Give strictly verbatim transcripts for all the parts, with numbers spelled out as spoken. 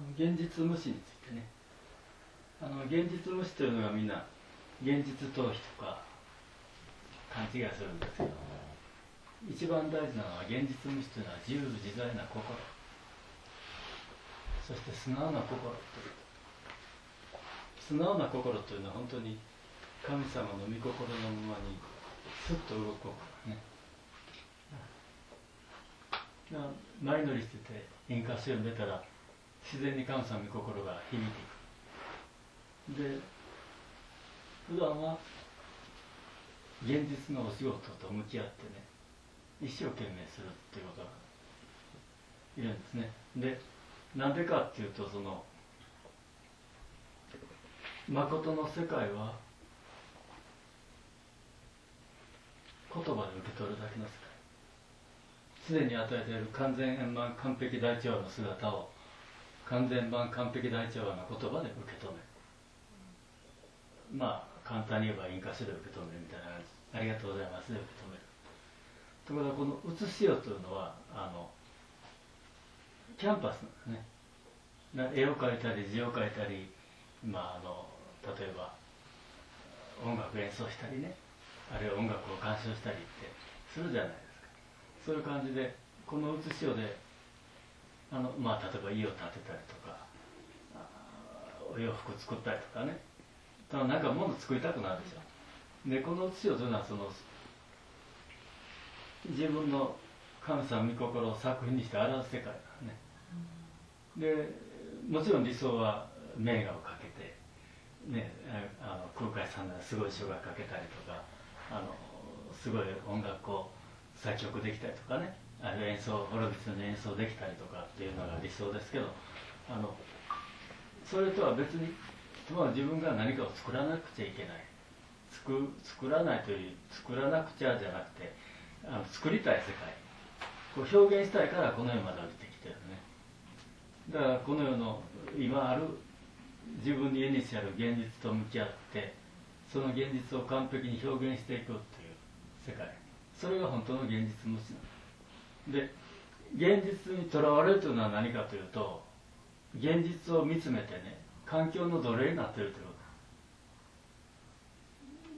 の現実無視についてね、あの現実無視というのがみんな現実逃避とか勘違いするんですけど、一番大事なのは現実無視というのは自由自在な心、そして素直な心という素直な心というのは本当に神様の御心のままにスッと動く心ね。前乗りしてて演歌詞を読んでたら自然に神様の御心が響いていく。で普段は現実のお仕事と向き合ってね、一生懸命するっていうことがいるんですね。でなんでかっていうと、その誠の世界は言葉で受け取るだけの世界、すでに与えている完全円満完璧大調和の姿を完全円満完璧大調和の言葉で受け止める。まあ簡単に言えば印歌詞で受け止めるみたいな感じ、ありがとうございますで受け止める。ところがこの写しよというのはあのキャンパスなんですね。絵を描いたり字を書いたり、まあ、あの例えば音楽演奏したりね、あるいは音楽を鑑賞したりってするじゃないですか。そういう感じでこの写しよであの、まあ、例えば家を建てたりとかお洋服作ったりとかね、なんか物作りたくなるでしょ。でこの写しよというのはその自分の神様御心を作品にして表す世界だね。でもちろん理想は名画をかけて、ね、あの空海さんならすごい書が書けたりとか、あのすごい音楽を作曲できたりとかね、あるいは演奏ホロビツの演奏できたりとかっていうのが理想ですけど、あのそれとは別に自分が何かを作らなくちゃいけない、作作らないという作らなくちゃじゃなくて、あの作りたい世界こう表現したいからこの世まで降りてきてるね。だからこの世の今ある自分に縁にある現実と向き合って、その現実を完璧に表現していくという世界、それが本当の現実無視なんです。で現実にとらわれるというのは何かというと、現実を見つめてね、環境の奴隷になっているということ。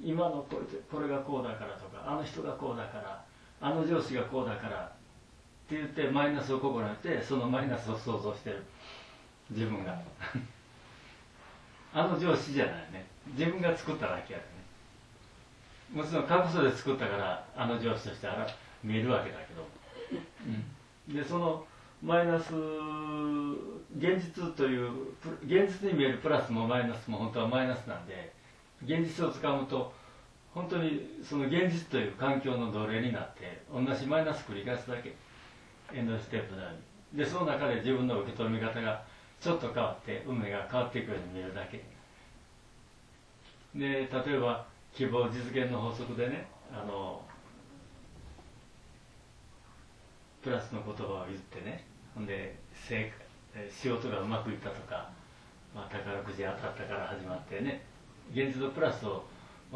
今のこれ、これがこうだからとか、あの人がこうだから、あの上司がこうだからって言ってマイナスを心得て、そのマイナスを想像してる自分があの上司じゃないね、自分が作っただけやね。もちろん過去そで作ったからあの上司としてあら見えるわけだけど、うん、でそのマイナス現実という現実に見えるプラスもマイナスも本当はマイナスなんで、現実をつかむと本当にその現実という環境の奴隷になって同じマイナス繰り返すだけ、エンドステップのように。でその中で自分の受け止め方がちょっと変わって運命が変わっていくように見えるだけで、例えば希望実現の法則でね、あのプラスの言葉を言ってね、ほんで成仕事がうまくいったとか、まあ、宝くじ当たったから始まってね、現実のプラスを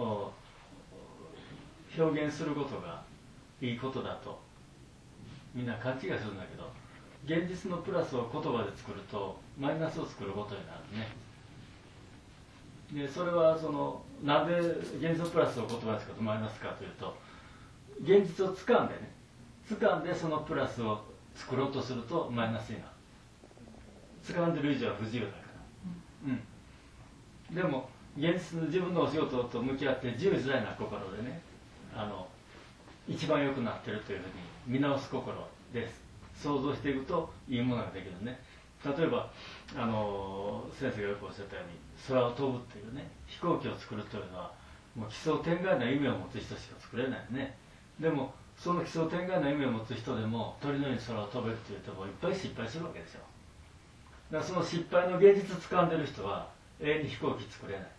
表現することがいいことだとみんな勘違いするんだけど、現実のプラスを言葉で作るとマイナスを作ることになるね。でそれはそのなんで現実のプラスを言葉で作るとマイナスかというと、現実を掴んでね、掴んでそのプラスを作ろうとするとマイナスになる。掴んでる以上は不自由だから、うん、でも現実の自分のお仕事と向き合って自由自在な心でね、あの一番良くなってるというふうに見直す心です想像していくといいものができるね。例えばあの先生がよくおっしゃったように空を飛ぶっていうね、飛行機を作るというのはもう奇想天外な夢を持つ人しか作れないね。でもその奇想天外な夢を持つ人でも鳥のように空を飛べるって言ってもいっぱい失敗するわけでしょ。だからその失敗の現実掴んでる人は永遠に飛行機作れない、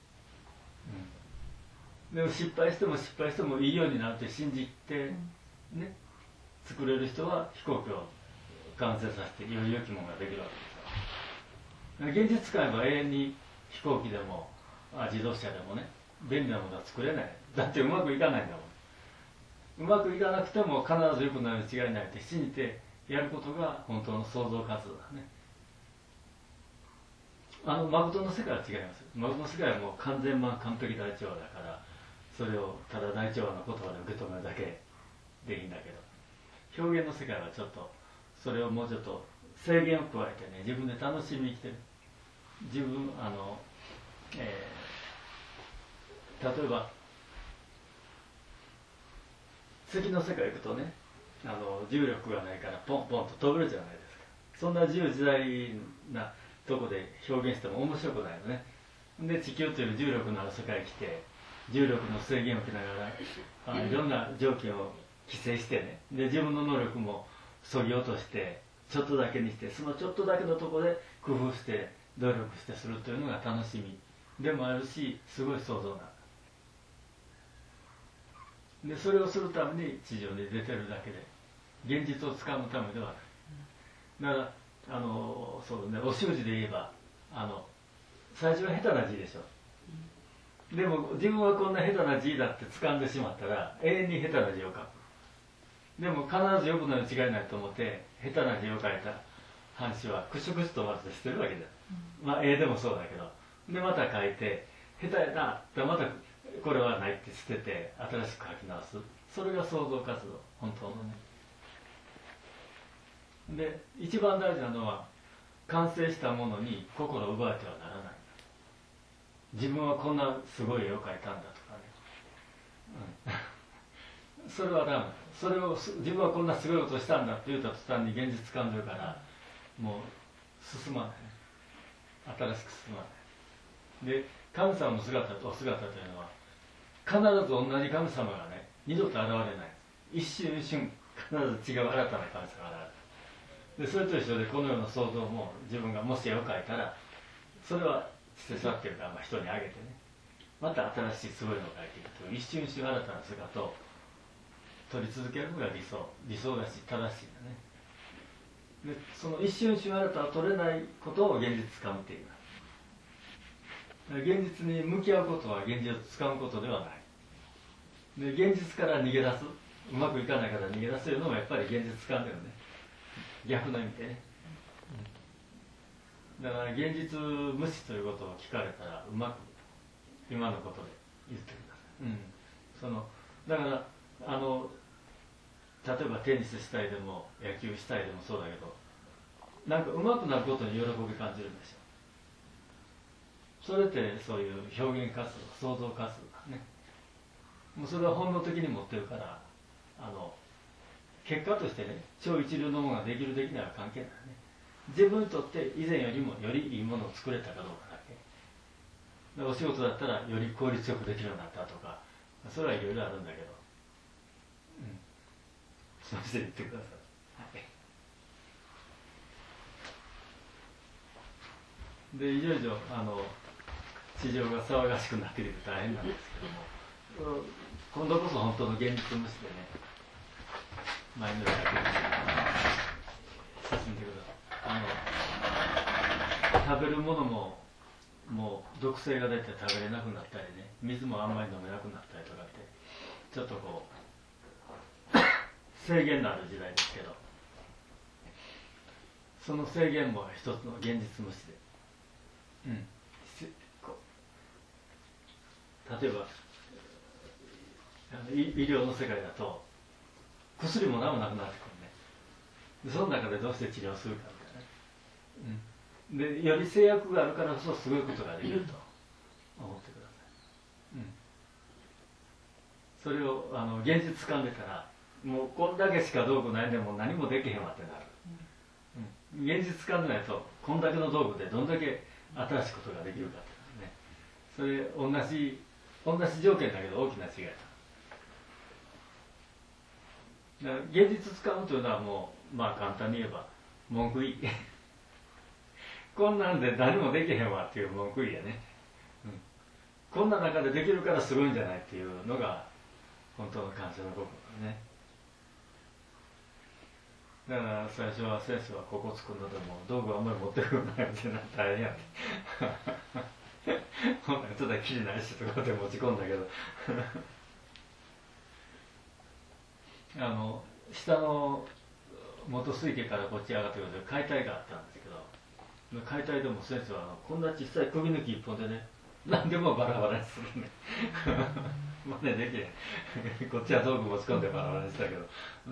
うん、でも失敗しても失敗してもいいようになるって信じてね、作れる人は飛行機を完成させてより良きものができるわけですよ。現実使えば永遠に飛行機でも自動車でもね、便利なものは作れない。だってうまくいかないんだもん。うまくいかなくても必ず良くなるに違いないって信じてやることが本当の創造活動だね。 あの誠の世界は違います。誠の世界はもう完全満完璧大調和だから、それをただ大調和の言葉で受け止めるだけでいいんだけど、表現の世界はちょっとそれをもうちょっと制限を加えてね、自分で楽しみに生きてる。自分あの、えー、例えば次の世界行くとね、あの重力がないからポンポンと飛べるじゃないですか。そんな自由自在なとこで表現しても面白くないのね。で地球という重力のある世界に来て、重力の制限を受けながら、あいろんな条件を規制してね、で自分の能力もそぎ落としてちょっとだけにして、そのちょっとだけのところで工夫して努力してするというのが楽しみでもあるし、すごい想像なんだ。でそれをするために地上に出てるだけで、現実をつかむためではない。だからあのそうね、お習字で言えば、あの最初は下手な字でしょ。でも自分はこんな下手な字だって掴んでしまったら永遠に下手な字を書く。でも必ず良くなるに違いないと思って下手な字を書いた藩士はクシュクシュとまず捨てるわけだ。まあ絵でもそうだけど、でまた書いて下手やなってまたこれはないって捨てて新しく書き直す。それが創造活動、本当のね。で一番大事なのは完成したものに心を奪えてはならない。自分はこんなすごい絵を描いたんだとかね、うん、それはダメ。それを自分はこんなすごいことしたんだって言うた途端に現実掴んでるから、もう進まないね。新しく進まない。で神様の姿とお姿というのは必ず同じ神様がね、二度と現れない。一瞬一瞬必ず違う新たな神様が現れる。でそれと一緒で、このような想像も自分がもし絵を描いたら、それは捨て去ってるから、まあ、人にあげてね、また新しいすごいのを描いていくという、一瞬一瞬新たな姿を取り続けるのが理想理想だし正しいんだね。でその一瞬一瞬新たを取れないことを現実つかむっていう。現実に向き合うことは現実をつかむことではない。で現実から逃げ出す、うまくいかないから逃げ出すというのもやっぱり現実つかんでるね。逆の意味でね。だから現実無視ということを聞かれたら、うまく今のことで言ってください。うん、そのだからあの例えばテニスしたいでも野球したいでもそうだけど、なんかうまくなることに喜び感じるんでしょ。それってそういう表現活動、創造活動だね。もうそれは本能的に持ってるから、あの結果としてね、超一流のものができるできないは関係ないね。自分にとって以前よりもよりいいものを作れたかどうかだけ。お仕事だったらより効率よくできるようになったとか、それはいろいろあるんだけど、うん、そうして言ってください。はい、でいよいよあの地上が騒がしくなってきて大変なんですけども、今度こそ本当の現実無視でね、前のように進んでください。あの食べるものももう毒性が出て食べれなくなったりね、水もあんまり飲めなくなったりとかって、ちょっとこう制限のある時代ですけど、その制限も一つの現実無視で、うん、例えば医療の世界だと薬も何もなくなってくるね。その中でどうして治療するかみたいな、うん、でより制約があるからこそすごいことができると思ってください、うん、それをあの現実掴んでたら、もうこんだけしか道具ないでも何もできへんわってなる、うん、現実掴んでないとこんだけの道具でどんだけ新しいことができるかってね、それ同じ同じ条件だけど大きな違いだ。だから現実使うというのはもうまあ簡単に言えば文句言いこんなんで何もできへんわっていう文句言いやね、うん、こんな中でできるからすごいんじゃないっていうのが本当の感謝の心だね。だから最初は先生はここ作るのでも道具あんまり持ってくるないみたいな大変やってほんならちょっときりないしとかで持ち込んだけどあの下の元水家からこっち上がってくると解体があったんですけど、 解体でも先生はあのこんな小さい首抜き一本でね何でもバラバラにするね真似できへんこっちは道具持ち込んでバラバラにしたけど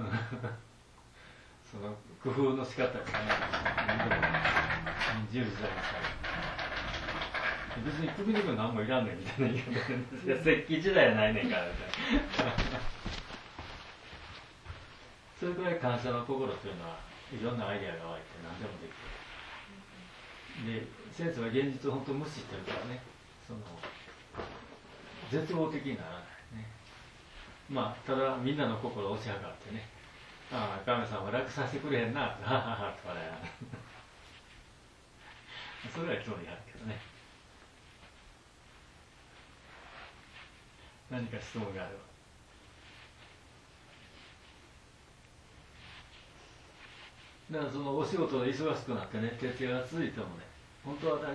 その工夫の仕方がね何でも自由自在にしたい別に首抜く何もいらんねんみたいな言い方で石器時代やないねんからみたいなそれくらい感謝の心というのはいろんなアイデアが湧いて何でもできるで先生は現実を本当無視してるからねその絶望的にならないねまあただみんなの心を押し量ってねああ神様楽させてくれへんなはははと笑いながらそれは興味あるけどね何か質問があればだからそのお仕事で忙しくなってね徹夜が続いてもね本当は大丈夫だ、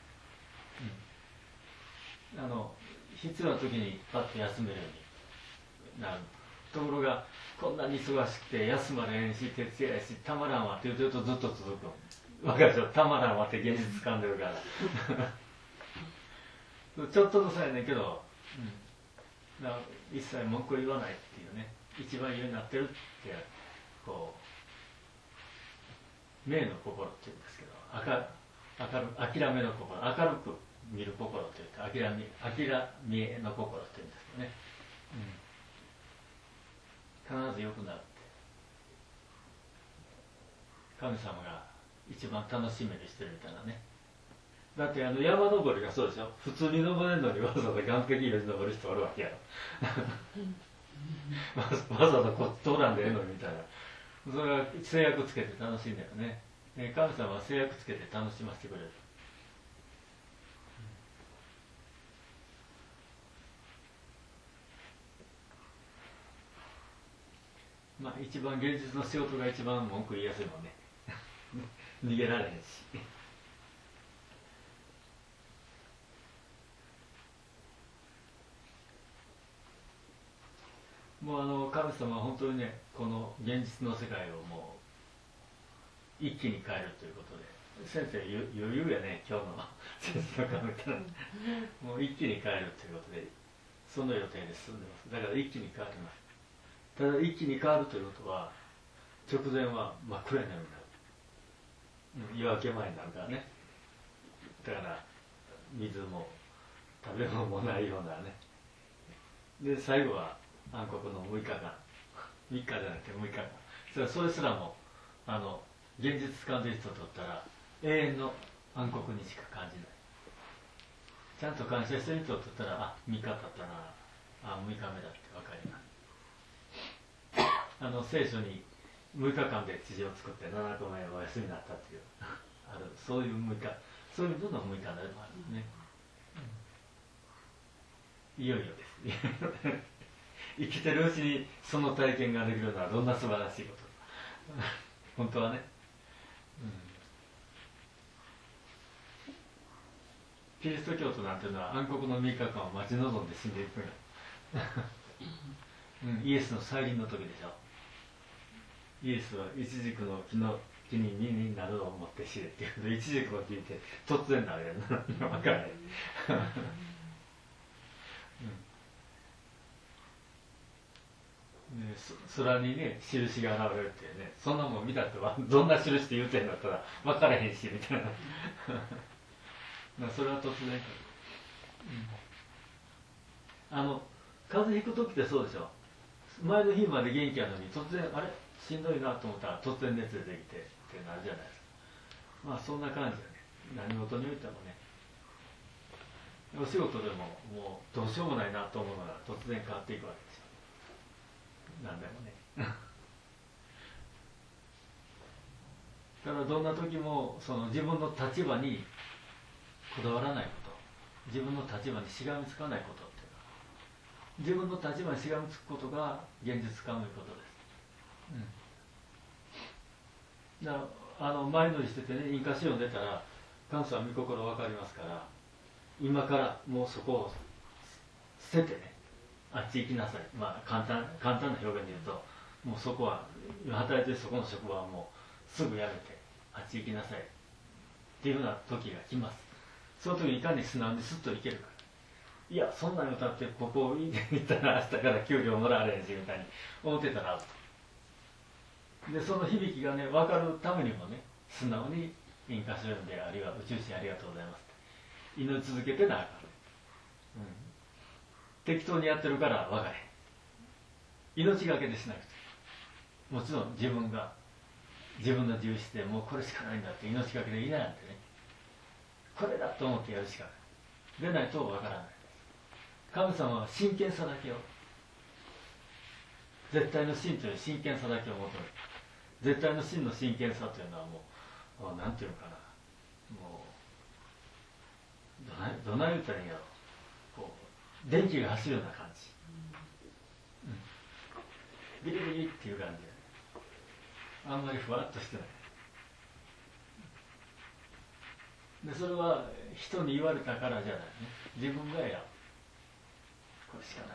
うん、あの必要な時にパッと休めるようになるところがこんなに忙しくて休まれへんし徹夜やしたまらんわって言うてるとずっと続く分かるでしょたまらんわって現実掴んでるからちょっとずつやねんけど、うん、だから一切文句を言わないっていうね一番言うようになってるってこう明の心っていうんですけど明る明る諦めの心明るく見る心というか諦め諦めの心っていうんですけどね、うん、必ず良くなるって神様が一番楽しみにしてるみたいなねだってあの山登りがそうでしょ普通に登れるのにわざわざ岩壁より登る人おるわけやろわざわざこっち通らんでええのにみたいなそれは制約つけて楽しいんだよね神様は制約つけて楽しませてくれる、うん、まあ一番現実の仕事が一番文句言いやすいもんね逃げられへんしもうあの神様は本当にねこの現実の世界をもう一気に変えるということで先生余裕やね今日の先生の考えたらもう一気に変えるということでその予定で進んでますだから一気に変わりますただ一気に変わるということは直前は真っ暗になるんだ夜明け前になるからねだから水も食べ物もないようなねで最後は暗黒のむいかかんみっかじゃなくてむいかかんそれそれすらもあの現実感で人を取ったら永遠の暗黒にしか感じないちゃんと感謝してる人を取ったらあみっか経ったなあむいかめだって分かりますあの聖書にむいかかんで地上を作ってななこめお休みになったっていうあるそういうむいかそういうののむいかでもあるんですね、うん、いよいよです生きてるうちにその体験ができるのはどんな素晴らしいこと本当はね、うん、キリスト教徒なんていうのは暗黒のみっかかんを待ち望んで死んでいくんや、うん、イエスの再臨の時でしょイエスはイチジクの木の木に実になると思って死ねっていうイチジクの木って突然なるやん分からない、うんね、空にね印が現れるってねそんなもん見たってはどんな印って言うてんだったら分からへんしみたいなそれは突然か、うん、あの風邪ひく時ってそうでしょ前の日まで元気やのに突然あれしんどいなと思ったら突然熱出てきてってなるじゃないですかまあそんな感じだね何事においてもねお仕事でももうどうしようもないなと思うのが突然変わっていくわけですよ何でもねただどんな時もその自分の立場にこだわらないこと自分の立場にしがみつかないことっていうのは自分の立場にしがみつくことが現実化のことです、うん、だからあの前乗りしててね印歌詞を読んでたら神様御心分かりますから今からもうそこを捨ててねあっち行きなさいまあ簡単簡単な表現で言うともうそこは働いてるそこの職場はもうすぐ辞めてあっち行きなさいっていうような時が来ます。その時にいかに素直にスッといけるか。いや、そんなに歌ってここ行ったら明日から給料もらわれへんしみたいに思ってたらアウト。でその響きがね分かるためにもね、素直に印歌書読んで、あるいは宇宙人ありがとうございますって祈り続けてなあかん、うん、適当にやってるから分かれへん。命がけでしなくて、もちろん自分が自分の重視でもうこれしかないんだって命がけでいないなんてね、これだと思ってやるしかない。でないと分からない。神様は真剣さだけを、絶対の真という真剣さだけを求める。絶対の真の真剣さというのはもう、なんていうのかな、もうどないどない言ったらいいんやろ、こう電気が走るような感じ、うん、ビリビリっていう感じで、あんまりふわっとしてない。でそれは人に言われたからじゃないね、自分がやる、これしかない。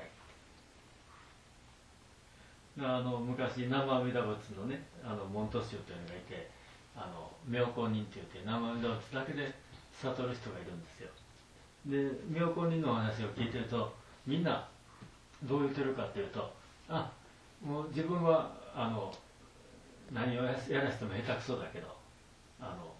あの昔南無阿弥陀仏のね、あの門徒衆というのがいて、あの妙高人って言って南無阿弥陀仏だけで悟る人がいるんですよ。で妙高人のお話を聞いてると、みんなどう言ってるかっていうと、あ、もう自分はあの何をやらしても下手くそだけど、あの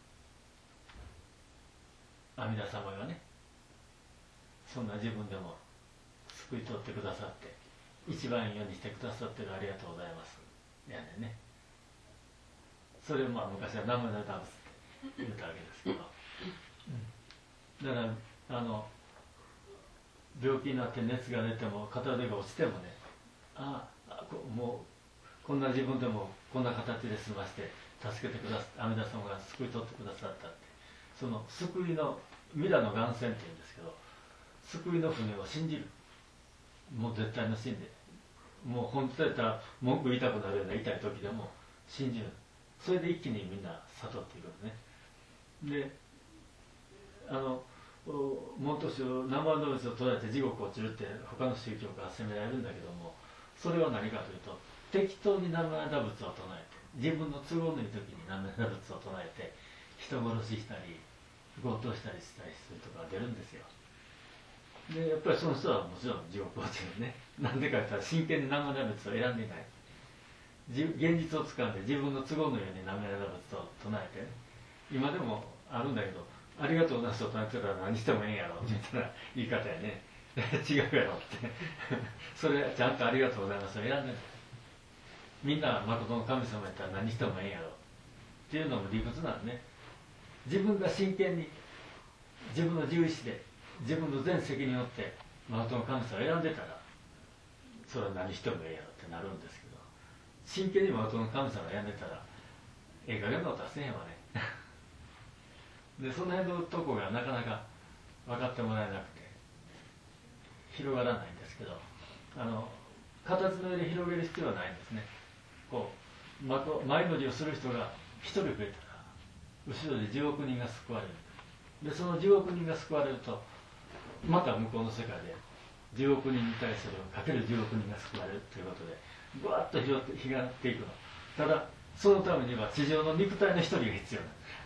阿弥陀様がね、そんな自分でも救い取ってくださって一番いいようにしてくださってる、ありがとうございますやねんね。それをまあ昔は南無阿弥陀仏って言ったわけですけど、だからあの病気になって熱が出ても片腕が落ちてもね、ああもうこんな自分でもこんな形で済まして助けてくださって、阿弥陀様が救い取ってくださったって、その救いの弥陀の願線っていうんですけど、救いの船を信じる、もう絶対の信で、もう本当だったら文句言いたくなるような痛い時でも信じる。それで一気にみんな悟っていくのね。であの門徒衆南無阿弥陀仏を捉えて地獄を落ちるって他の宗教から責められるんだけども、それは何かというと、適当に南無阿弥陀仏を唱えて、自分の都合のいい時に南無阿弥陀仏を唱えて人殺ししたり強盗したりしたりするとか出るんですよ。でやっぱりその人はもちろん地獄落ちるね。なんでかって言ったら真剣に南無阿弥陀仏を選んでいない。現実をつかんで自分の都合のように南無阿弥陀仏を唱えてね、今でもあるんだけど、ありがとうな人と唱えてたら何してもええんやろみたいな言い方やね。違うやろってそれちゃんとありがとうございますを選んでる。みんな誠の神様やったら何してもええんやろっていうのも理屈なんね。自分が真剣に自分の自由意志で自分の全責任を負って誠の神様を選んでたら、それは何してもええやろってなるんですけど、真剣に誠の神様を選んでたらええ加減なことはせんやわねでその辺のとこがなかなか分かってもらえなくて広がらないんですけど、あの形の上で広げる必要はないんですね。こう前乗りをする人が一人増えたら後ろでじゅうおくにんが救われる。でそのじゅうおくにんが救われると、また向こうの世界でじゅうおくにんに対するかけるじゅうおくにんが救われるということでぐわっと広がっていくの。ただそのためには地上の肉体の一人が必要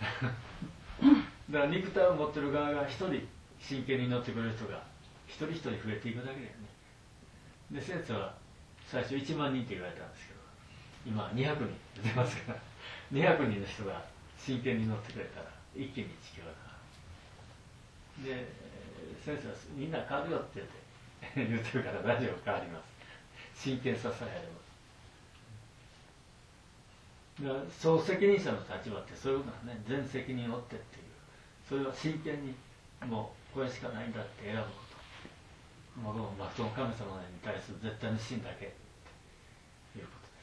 なだから肉体を持ってる側が一人真剣に祈ってくれる人が一人一人増えていくだけだよね。で先生は最初いちまんにんって言われたんですけど、今にひゃくにん出ますから、にひゃくにんの人が真剣に祈ってくれたら一気に地球が変わる。で先生はみんな変わるよって言って言ってるから大丈夫、変わります。真剣ささえあれば。だから総責任者の立場ってそういうことなんね。全責任を負ってっていう、それは真剣にもうこれしかないんだって選ぶこと、もう誠の神様に対する絶対の信だけという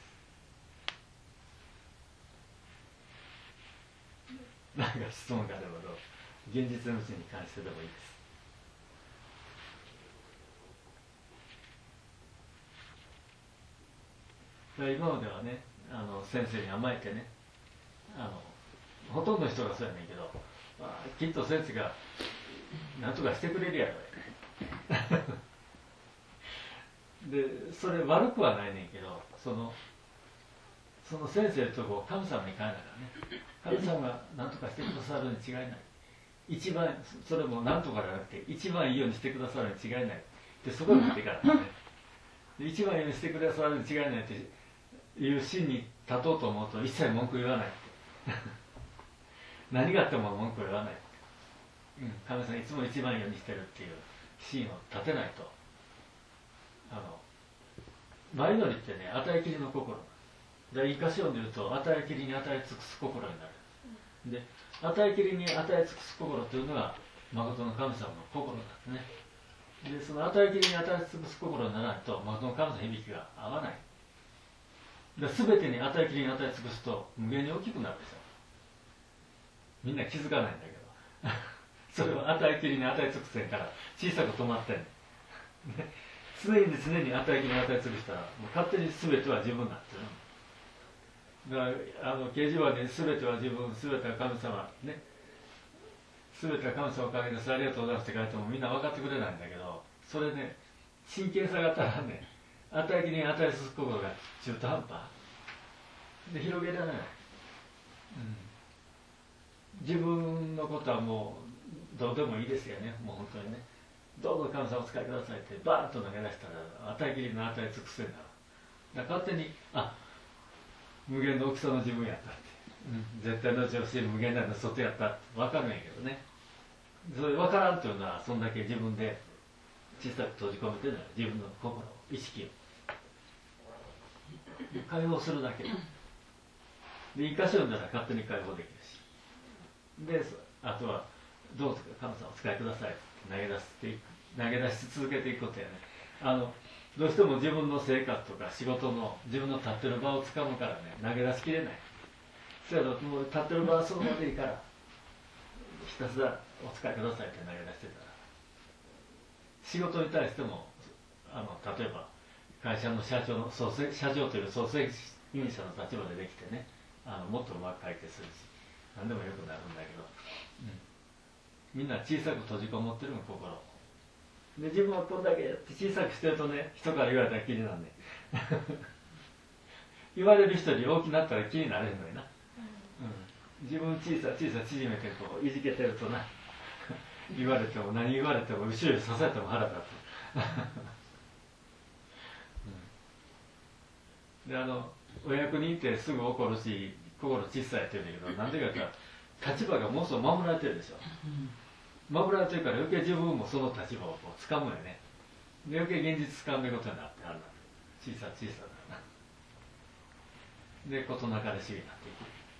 ことです。何か質問があればどうぞ。現実のうちに関してでもいいです。今まではね、あの先生に甘えてね、あのほとんどの人がそうやねんけど、まあ、きっと先生が何とかしてくれるやろでそれ悪くはないねんけど、そのその先生とこう神様に変えながらね、神様が何とかしてくださるに違いない、一番それも何とかじゃなくて一番いいようにしてくださるに違いないで、そこに持っていかないね。で一番いいようにしてくださるに違いないっていう真に立とうと思うと一切文句言わない何があっても文句言わない、うん、神様いつも一番いいようにしてるっていう真を立てないと、あの前祈りってね、与えきりの心で、一箇所で言うと与えきりに与え尽くす心になる。で与えきりに与え尽くす心というのが誠の神様の心なんですね。でその与えきりに与え尽くす心にならないと誠の神様の響きが合わない。で全てに与えきりに与え尽くすと無限に大きくなるでしょ。みんな気づかないんだけどそれは与えきりに与え尽くせんから小さく止まってんね常に常に与えきりに与え尽くしたらもう勝手に全ては自分になってる。だからあの掲示板に全ては自分、全ては神様ね、全ては神様のおかげです、ありがとうございますって書いてもみんな分かってくれないんだけど、それね、真剣さが足らんね、与えきりに与え尽くす心が中途半端で広げられない、うん、自分のことはもうどうでもいいですよね、もう本当にね、どうぞ神様お使いくださいってバーンと投げ出したら与えきりの与え尽くせんだろ。だから勝手にあ無限の大きさの自分やったって、うん、絶対の常識無限なの外やったって分かるんやけどね、それ分からんというのはそんだけ自分で小さく閉じ込めてるのは自分の心意識を解放するだけで一箇所読んだら勝手に解放できるし、であとはどうぞ神様お使いくださいって投げ出していく、投げ出し続けていくことやね。あのどうしても自分の生活とか仕事の自分の立ってる場をつかむからね、投げ出しきれない。そやともう立ってる場はその場でいいからひたすらお使いくださいって投げ出してたら、仕事に対してもあの例えば会社の社長の総社長という総責任者の立場でできてね、あのもっとうまく解決するし何でもよくなるんだけど、うん、みんな小さく閉じこもってるの心で、自分はこんだけ小さくしてるとね、人から言われたら気になんね言われる人に大きくなったら気になれるのにな、うん、自分小さ小さ縮めてこういじけてるとな言われても何言われても後ろに刺されても腹立つうん、であのお役人ってすぐ怒るし心小さいって言うんだけど、なんでかって言ったら立場がもうすぐ守られてるでしょ、守られてるから余計自分もその立場をこう掴むよね。で余計現実掴んでることになってあるんだ、小さ小さだなで事なかれ主義になってい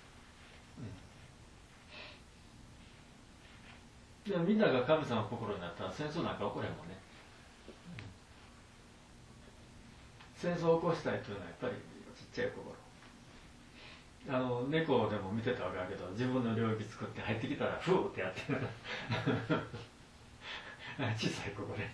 く、うん、でもみんなが神様の心になったら戦争なんか起これんもんね、うん、戦争を起こしたいというのはやっぱりちっちゃい心、あの猫でも見てたわけだけど、自分の領域作って入ってきたらフーってやってる小さいここね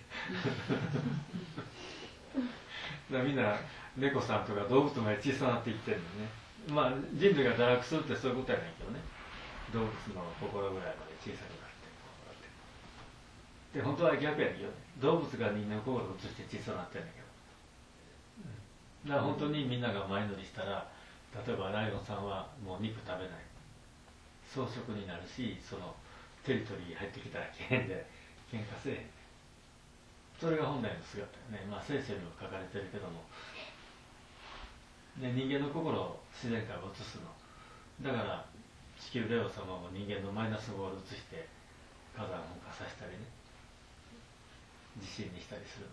だからみんな猫さんとか動物まで小さなっていってるのね。まあ人類が堕落するってそういうことやねんけどね、動物の心ぐらいまで小さくなってこうやってで本当は逆やねんけどね、動物が人間の心を移して小さくなってるんだけど、うん、だから本当にみんなが前乗りしたら、例えばライオンさんはもう肉食べない、草食になるし、そのテリトリー入ってきたら危険で喧嘩せえへん、それが本来の姿よね。まあ聖書にも書かれてるけども、で人間の心を自然から移すのだから、地球レオ様も人間のマイナスを移して火山を噴火させたりね、地震にしたりする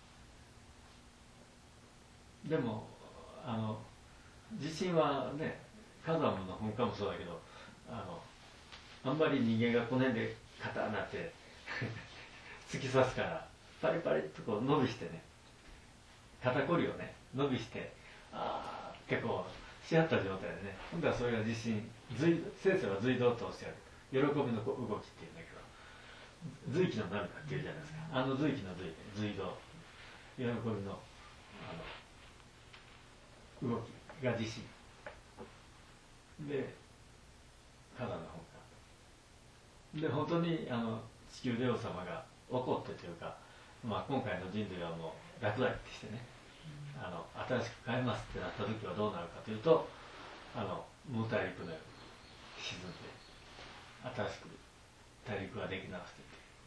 のね。でもあの地震はね、火山の噴火もそうだけど、あのあんまり人間がこの辺でカターなって突き刺すからパリパリっとこう伸びしてね、肩こりをね伸びして、ああ結構し合った状態でね、今度はそれが地震、随先生は随道とおっしゃる喜びの動きっていうんだけど、随気の涙っていうじゃないですか、あの随気の随で随道、喜びのあの動きが地震で火山の噴火で、本当にあの地球レオ様が怒ってというか、まあ、今回の人類はもう落第ってしてね、あの新しく変えますってなった時はどうなるかというと、 あの無大陸のように沈んで新しく大陸ができ直して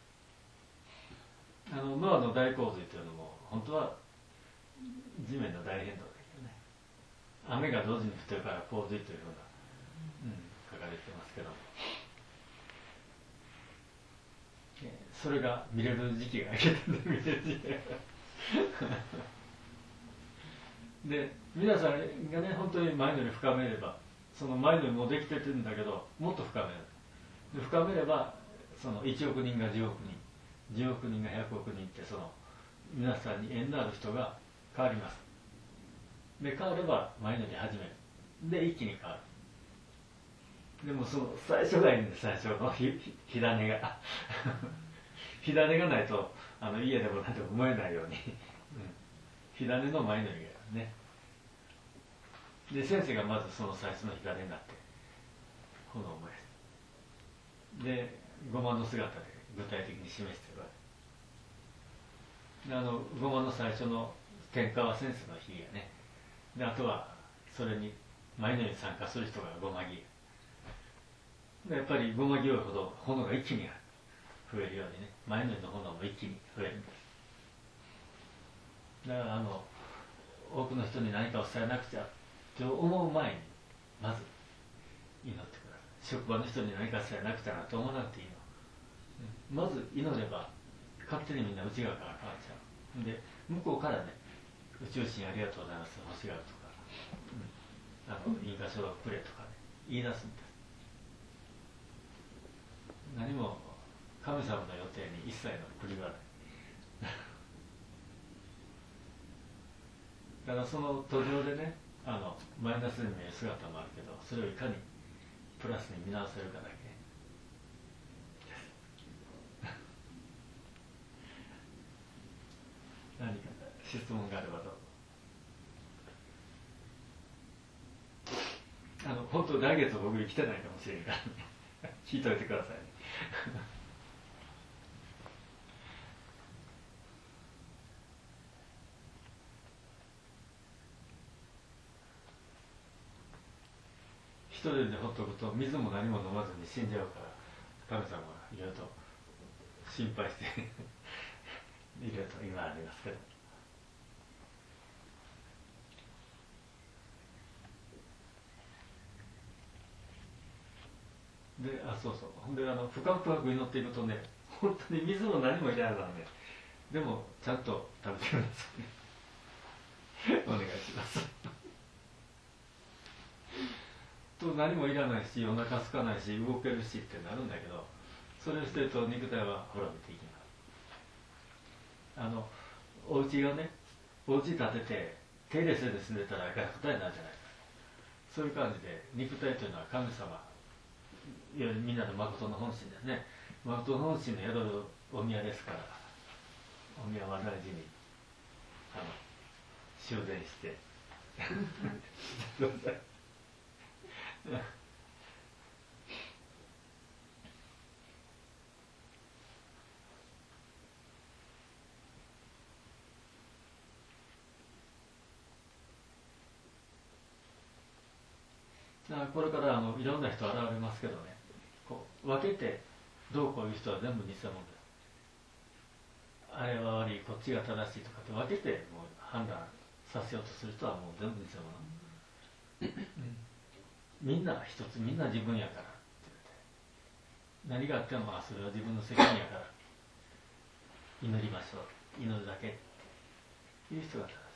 いて、あのノアの大洪水というのも本当は地面の大変動だけどね、雨が同時に降ってるから洪水というふうな、うん、書かれてますけど、それが見れる時期が明けてる見れる時期がで、皆さんがね本当に前のより深めれば、その前のよりもできてるんだけどもっと深める。で深めればそのいちおく人がじゅうおく人、じゅうおく人がひゃくおく人って、その皆さんに縁のある人が変わります。で変われば前のより始める。で一気に変わる。でもその最初がいいんです、最初の火種が火種がないとあの家でもなんでも燃えないように、うん、火種の前のよりがね。で先生がまずその最初の火種になって炎を燃やす。でごまの姿で具体的に示しているわけで、あのごまの最初の点火は先生の火がね。であとはそれに前のように参加する人がごまぎで、やっぱりごまぎ多いほど炎が一気に増えるようにね、前のように炎も一気に増えるんです。だからあの多くの人に何かを伝えなくちゃと思う前にまず祈ってください。職場の人に何か伝えなくちゃなと思わなくていいの。まず祈れば勝手にみんな内側から変わっちゃう。で向こうからね、宇宙神ありがとうございます欲しがるとか、うん、あのいい箇所をくれとかね言い出すんです。何も神様の予定に一切の振りはないだからその途上でね、あのマイナスに見える姿もあるけど、それをいかにプラスに見直せるかだけ何か質問があればどうぞ。あの本当来月僕来てないかもしれんから、ね、聞いといてくださいね一人でほっとくと水も何も飲まずに死んじゃうから、神様はいろいろと心配していろいろと今ありますけど。で、あ、そうそう。ほんで、あの、深く深く祈っていくとね、本当に水も何もいらないので、でも、ちゃんと食べてくださいね。お願いします。と、何もいらないし、お腹空かないし、動けるしってなるんだけど、それをしてると肉体は滅びていきます。あの、お家がね、お家建てて、手入れせず住んでたら学徒になるじゃないですか。そういう感じで、肉体というのは神様、いわゆるみんなの誠の本心ですね。誠の本心の宿るお宮ですから、お宮は大事にあの修繕してどうぞこれからあのいろんな人現れますけどね、こう分けてどうこういう人は全部偽物です。あれは悪い、こっちが正しいとかって分けてもう判断させようとする人はもう全部偽物、うん、みんな一つ、みんな自分やからって言って、何があっても、まあ、それは自分の責任やから祈りましょう、祈るだけっていう人が正し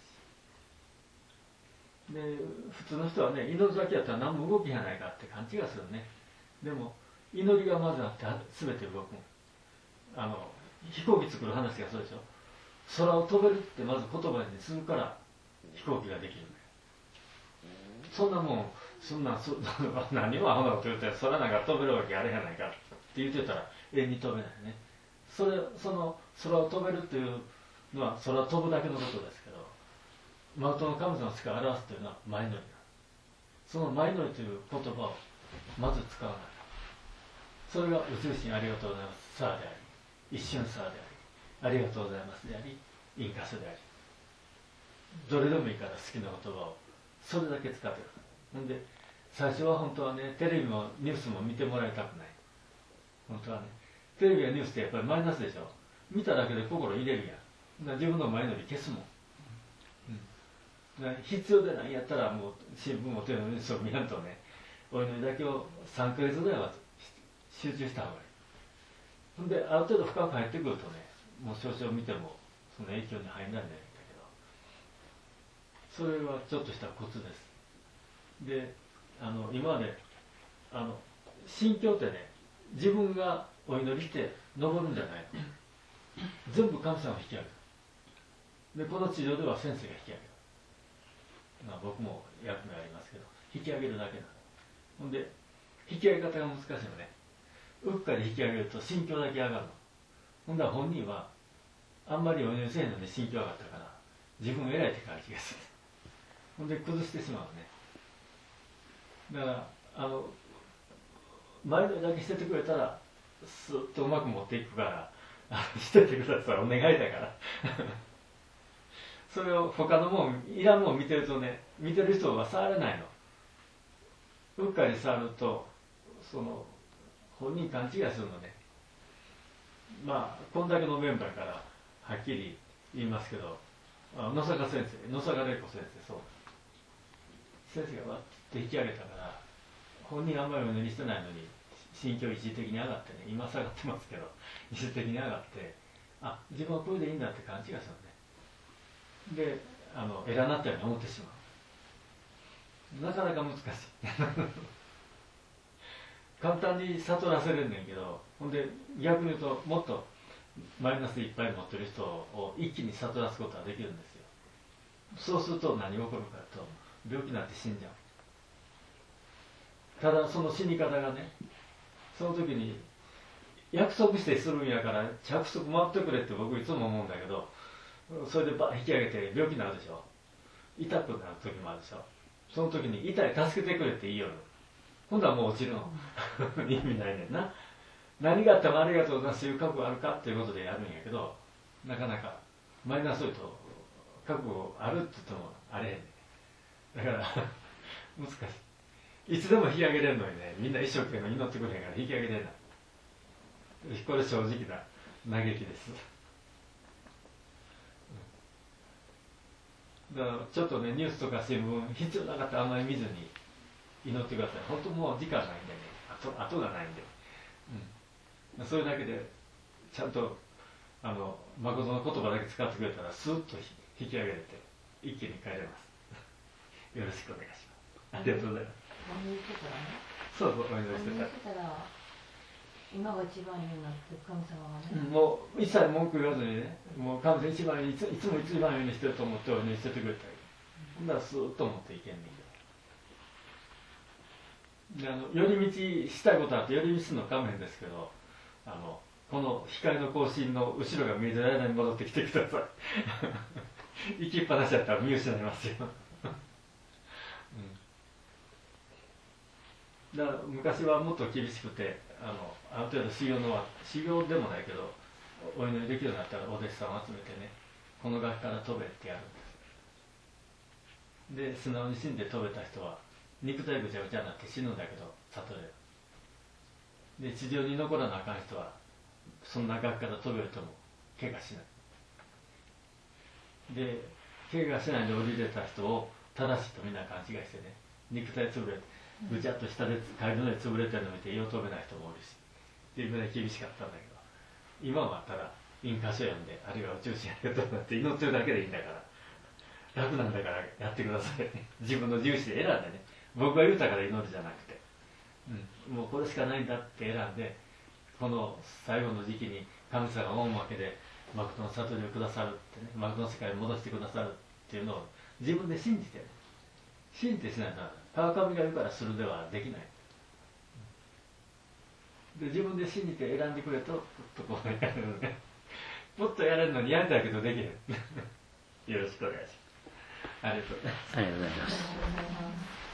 い。で普通の人はね、祈るだけやったら何も動きがないかって勘違いするね。でも祈りがまずあって全て動く。あの飛行機作る話がそうでしょ。空を飛べるってまず言葉にするから飛行機ができるんだよ。そんなもん、そんなそ何もアホなこと言うて空なんか飛べるわけあれやないかって言ってたら永遠に飛べないね。それその空を飛べるっていうのは空を飛ぶだけのことですけど、誠の神様しか表すというのは前乗りだ。その前乗りという言葉をまず使わない。それが宇宙神ありがとうございますさあであり、一瞬さあであり、ありがとうございますであり、インカスであり、どれでもいいから好きな言葉をそれだけ使ってください。ほんで最初は本当はね、テレビもニュースも見てもらいたくない。本当はね、テレビやニュースってやっぱりマイナスでしょ。見ただけで心入れるやん。だから自分の前のり消すもん。うん、だから必要でないんやったらもう新聞もテレビのニュースを見らんとね、お祈りだけをさんかげつぐらいは集中した方がいい。ほんである程度深く入ってくるとね、もう少々見てもその影響に入らないんだけど、それはちょっとしたコツです。で、あの今まであの信教ってね、自分がお祈りして登るんじゃないの。全部神様が引き上げる。でこの地上では先生が引き上げる。まあ僕も役目ありますけど、引き上げるだけなの。ほんで引き上げ方が難しいのね。うっかり引き上げると信教だけ上がるの。ほんだら本人はあんまりお祈りせえへんのに信教上がったから自分偉いって感じがする。ほんで崩してしまうね。だからあの前のだけしててくれたらスッとうまく持っていくからしててください、お願いだからそれを他のもんいらんもん見てるとね、見てる人は触れないの。うっかり触るとその本人勘違いするのね。まあこんだけのメンバーからはっきり言いますけど、あ野坂先生、野坂玲子先生、そう先生がわって引き上げたから本人あんまりお祈りしてないのに心境一時的に上がってね、今下がってますけど一時的に上がって、あ自分はこれでいいんだって勘違いするのね。であの偉なったように思ってしまう。なかなか難しい簡単に悟らせれんねんけど、ほんで逆に言うともっとマイナスいっぱい持ってる人を一気に悟らすことはできるんですよ。そうすると何が起こるかと、病気になって死んじゃう。ただその死に方がね、その時に約束してするんやから約束守ってくれって僕いつも思うんだけど、それでバッ引き上げて病気になるでしょ。痛くなる時もあるでしょ。その時に痛い助けてくれって言いよる。今度はもう落ちるの意味ないねんな。何があってもありがとうございますという覚悟あるかっていうことでやるんやけど、なかなかマイナスと覚悟あるって言ってもあれへんねん。だから難しい。いつでも引き上げれるのにね、みんな一生懸命祈ってくれへんから引き上げれない。これ正直な嘆きです。だからちょっとね、ニュースとか新聞必要なかったらあんまり見ずに祈ってください。本当もう時間ないんでね、後後がないんで、うん、それだけでちゃんとあの誠の言葉だけ使ってくれたらスーッと引き上げれて一気に帰れます。よろしくお願いします。ありがとうございます。 お祈りしてたらね。 そうそう、お祈りしてたら。 してたら今が一番いいなって神様がね、 うん、もう一切文句言わずにね、もう神様一番いついつも一番いいにしてると思ってお祈りしててくれたらいい。ほんならスーッと思っていけんねんけど。であの寄り道したいことあって寄り道するの勘弁ですけど、あのこの光の更新の後ろが見えてる間に戻ってきてください行きっぱなしだったら見失いますようん、だから昔はもっと厳しくて、あのある程度修行のは修行でもないけどお祈りできるようになったらお弟子さんを集めてね、この崖から飛べってやるんです。で素直に死んで飛べた人は肉体ぐちゃぐちゃになって死ぬんだけど悟れる。で地上に残らなあかん人はそんな崖から飛べるとも怪我しない。で怪我しないで降りれた人を正しいとみんな勘違いしてね、肉体潰れてぐちゃっと下で帰りの上潰れてるのを見てよう飛べない人もおるしっていうぐらい厳しかったんだけど、今はただ印箇所読んで、あるいは宇宙人ありがとうなって祈ってるだけでいいんだから楽なんだからやってください自分の自由視で選んでね、僕が言うたから祈るじゃなくて、うん、もうこれしかないんだって選んで、この最後の時期に神様が恩を分けで誠の悟りをくださるってね、誠の世界に戻してくださるっていうのを自分で信じてね、信じてしないと川上が言うからするではできない。で自分で信じて選んでくれと、とこうやるのね。もっとやれるのにやりたいけどできへん。よろしくお願いします。ありがとうございます。 ありがとうございます。